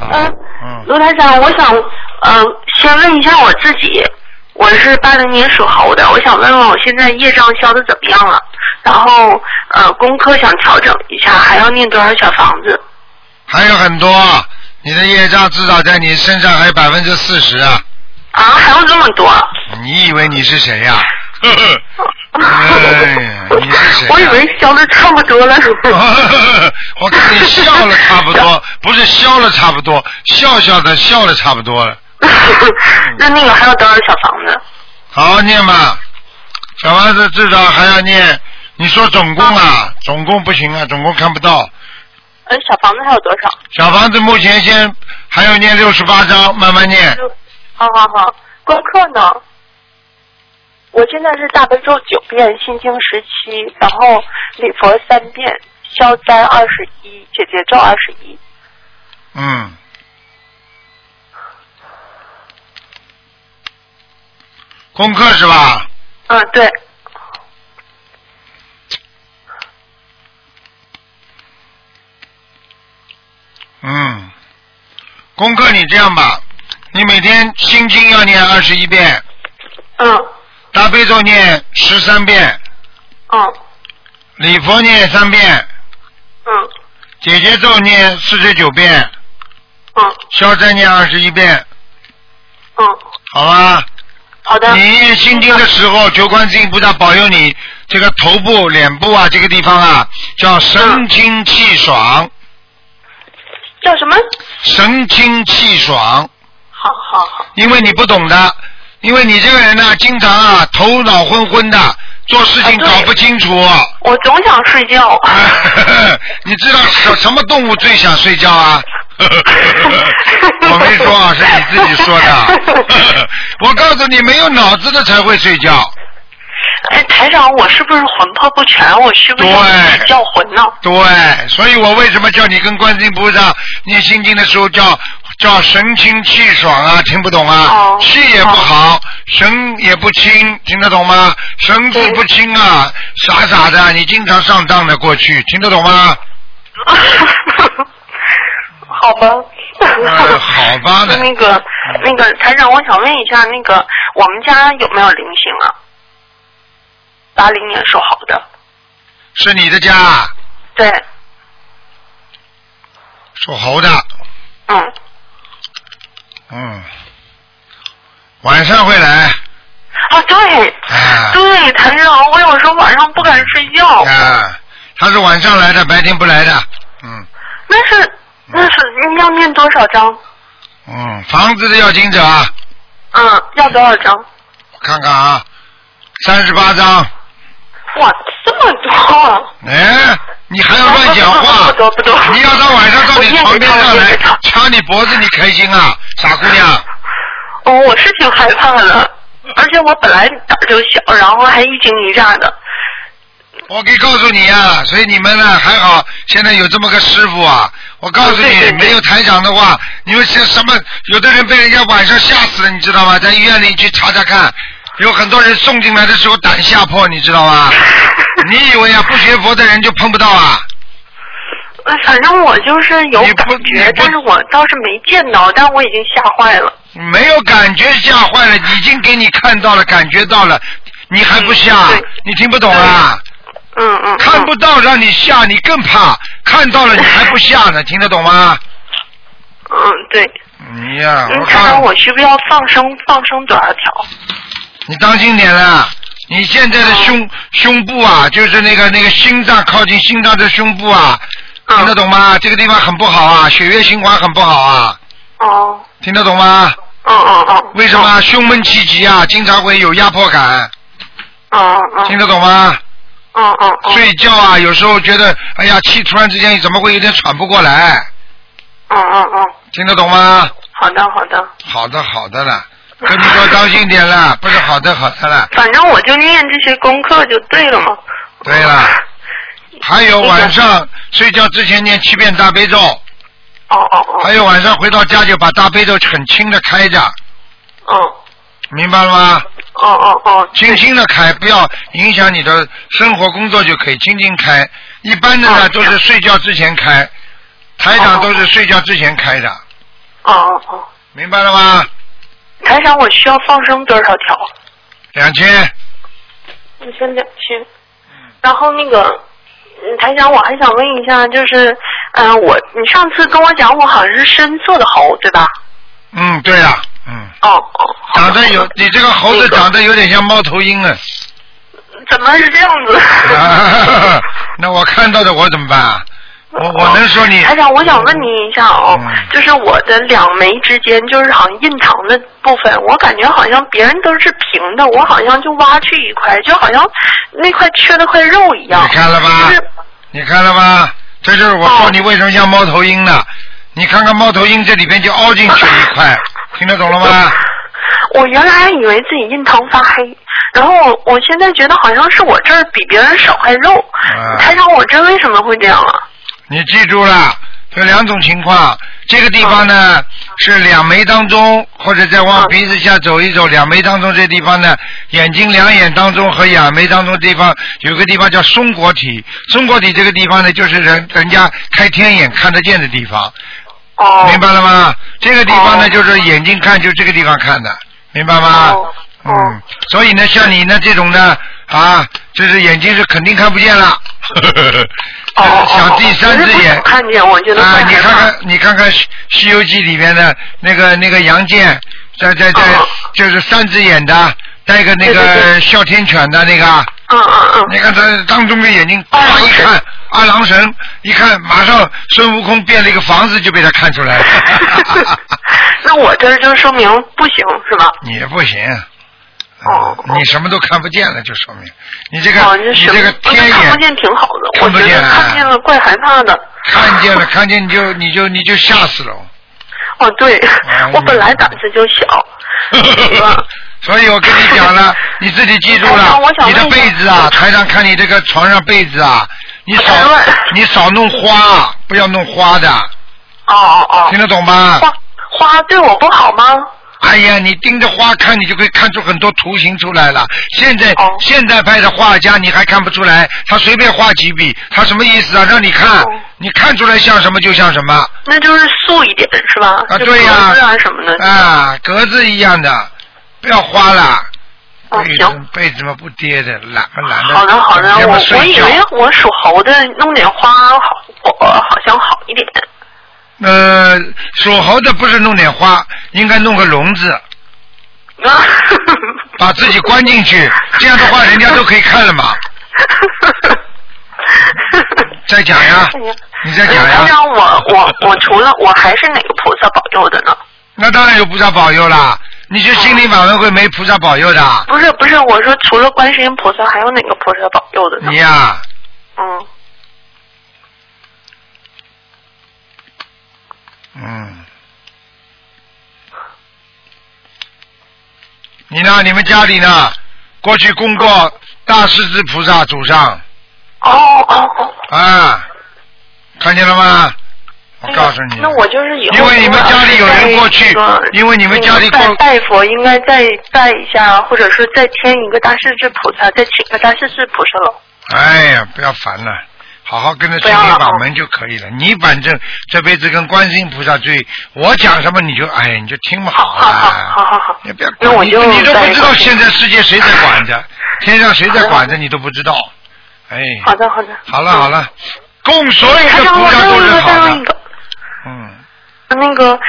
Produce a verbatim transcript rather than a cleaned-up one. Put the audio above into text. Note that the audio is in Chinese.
嗯嗯，卢台长，我想呃先问一下我自己，我是八零年属猴的，我想问问我现在业障消的怎么样了？然后呃功课想调整一下，还要念多少小房子？ 还有很多，你的业障至少在你身上还有百分之四十啊！ 啊，还有这么多？ 你以为你是谁呀、啊？哎，你是谁、啊？ 我以为消的差不多了。 我看你笑了差不多，不是消了差不多，笑笑的笑了差不多了。 那那个还有多少小房子？ 好好念吧，小房子至少还要念。你说总共啊，总共不行啊，总共看不到。 呃，小房子还有多少？ 小房子目前先还要念六十八章，慢慢念。 好好好，功课呢？我现在是大悲咒九遍，心经十七，然后礼佛三遍，消灾二十一，解结咒二十一。 嗯。功课是吧？ 嗯，对。 嗯，功课你这样吧，你每天心经要念二十一遍。 嗯。 大悲咒念十三遍。 嗯。 礼佛念三遍。 嗯。 解结咒念四十九遍。 嗯。 消灾念二十一遍。 嗯。 好吧。 好的。 你念心经的时候，求观世音菩萨保佑你这个头部、脸部啊这个地方啊，叫神清气爽。 叫什么？ 神清气爽。 好好好。 因为你不懂的，因为你这个人呢、啊，经常啊头脑昏昏的，做事情搞不清楚。啊、 我总想睡觉。 你知道什什么动物最想睡觉啊？我没说啊，是你自己说的。我告诉你，没有脑子的才会睡觉。 哎，台长，我是不是魂魄不全？我需不需要叫魂呢？ 对，所以我为什么叫你跟观世音菩萨念心经的时候叫叫神清气爽啊？听不懂啊？哦、气也不好，哦、神也不清，听得懂吗？神志不清啊，傻傻的，你经常上当的过去，听得懂吗？ 好吧。 呃、好吧的。 那个那个台长，我想问一下，那个我们家有没有灵性啊？八零年属猴的。 是你的家？ 对。 属猴的。 嗯。 嗯。晚上会来。 啊，对。啊、对，台长，我有时候晚上不敢睡觉。 啊，他是晚上来的，白天不来的。嗯。 那是那是要念多少章？ 嗯，房子的要经者。 嗯，要多少章？ 我看看啊，三十八章。 哇，这么多！ 哎，你还要乱讲话？ 不多不多。 你要到晚上到你床边上来掐你脖子，你开心啊，傻姑娘？ 哦，我是挺害怕的，而且我本来胆就小，然后还一惊一乍的。 我可以告诉你啊，所以你们呢还好，现在有这么个师傅啊。我告诉你， 对对对， 没有台长的话，你们是什么？有的人被人家晚上吓死了，你知道吗？在医院里去查查看。有很多人送进来的时候胆吓破，你知道吗？你以为啊，不学佛的人就碰不到啊？ 反正我就是有感觉，但是我倒是没见到，但我已经吓坏了。 没有感觉吓坏了，已经给你看到了，感觉到了，你还不吓？ 嗯、 你听不懂啊？ 嗯嗯。 看不到让你吓，你更怕；看到了你还不吓呢，听得懂吗？ 嗯，对。 你呀， 我看看我需不需要放生？放生多少条？ 你当心点了，你现在的胸、哦、胸部啊，就是那个那个心脏靠近心脏的胸部啊，嗯、听得懂吗？这个地方很不好啊，血液循环很不好啊。 哦。 听得懂吗？ 哦哦哦。 为什么、哦、胸闷气急啊？经常会有压迫感。 哦哦。 听得懂吗？ 哦哦哦。 睡觉啊，有时候觉得哎呀气突然之间怎么会有点喘不过来。 哦哦哦。 听得懂吗？ 好的好的。 好的好的了。跟你说当心点了，不是好的好的了。 反正我就念这些功课就对了嘛。 对了，还有晚上睡觉之前念七遍大悲咒。 哦哦哦。 还有晚上回到家就把大悲咒很轻的开着。 哦。 明白了吗？ 哦哦哦。 轻轻的开，不要影响你的生活工作就可以轻轻开。一般的呢、哦、都是睡觉之前开，台长都是睡觉之前开的。 哦哦哦。 明白了吗？ 台长，我需要放生多少条？ 两千。 你说两千。然后那个，嗯，台长，我还想问一下，就是，嗯、呃，我你上次跟我讲，我好像是深色的猴，对吧？ 嗯，对呀、啊，嗯。 哦哦。 长得有，你这个猴子长得有点像猫头鹰啊。 怎么是这样子？ 啊、那我看到的我怎么办啊？我我能说你？ 台长，我想问你一下哦，嗯、就是我的两眉之间，就是好像印堂的部分，我感觉好像别人都是平的，我好像就挖去一块，就好像那块缺了块肉一样。 你看了吧？就是、你看了吧？这就是我说你为什么像猫头鹰呢？哦、你看看猫头鹰这里边就凹进去一块，听得懂了吗？ 我原来还以为自己印堂发黑，然后我我现在觉得好像是我这儿比别人少块肉。嗯、台长，我这为什么会这样啊？ 你记住了，有两种情况。这个地方呢、嗯、是两眉当中，或者再往鼻子下走一走，嗯、两眉当中这地方呢，眼睛两眼当中和眼眉当中地方有个地方叫松果体。松果体这个地方呢，就是人人家开天眼看得见的地方。哦。明白了吗？这个地方呢，哦、就是眼睛看就这个地方看的，明白吗？哦。嗯。哦、所以呢，像你呢这种呢，啊，就是眼睛是肯定看不见了。 哦， 想第三只眼， 看见我觉得啊，你看看，你看看《西游记》里面的那个那个杨戬，在在在，哦、就是三只眼的，带个那个哮天犬的那个， 嗯嗯嗯， 你看他当中的眼睛，啪一看，二郎神一看，马上孙悟空变了一个房子就被他看出来了。 那我这就说明不行是吧？ 你不行。 哦， 你什么都看不见了，就说明你这个、 哦、 你这个天眼看不见挺好的， 看不见、 我觉得看见了怪害怕的。 看见了，看见你就你就你就吓死了。 哦，对，嗯、我本来胆子就小。 所以我跟你讲了，你自己记住了，你的被子啊，台上看你这个床上被子啊，你少你少弄花，不要弄花的。 哦哦哦。 听得懂吗？ 花花对我不好吗？ 哎呀，你盯着花看，你就可以看出很多图形出来了。现在、 哦、 现代派的画家你还看不出来，他随便画几笔，他什么意思啊？让你看，哦、你看出来像什么就像什么。 那就是素一点是吧？ 啊，对呀、 啊，格子啊什么的。 啊，格子一样的，不要花了。 哦，行。 被子嘛不跌的，懒不懒的。 好的好的，我我以为我属猴的，弄点花好，我好像好一点。 呃，属猴的不是弄点花，应该弄个笼子，把自己关进去，这样的话人家都可以看了嘛。再讲呀，你再讲呀。 那我我我除了我还是哪个菩萨保佑的呢？ 那当然有菩萨保佑啦，你去心灵法门会没菩萨保佑的？ 不是不是，我说除了观世音菩萨，还有哪个菩萨保佑的呢？ 你呀、啊。 嗯。 嗯，你呢？你们家里呢？过去供过大势至菩萨祖上。 哦哦哦。 啊，看见了吗？我告诉你。 那我就是以后。 因为你们家里有人过去，因为你们家里过。 拜佛应该再拜一下，或者是再添一个大势至菩萨，再请个大势至菩萨了。 哎呀，不要烦了。好好跟着心灵法门就可以了。你反正这辈子跟观世音菩萨最，我讲什么你就哎你就听不好了。 好好好好好。 你不要管，你你都不知道现在世界谁在管着，天上谁在管着你都不知道。哎。 好的好的。 好了好了，供所有的菩萨都是好的。 嗯。那个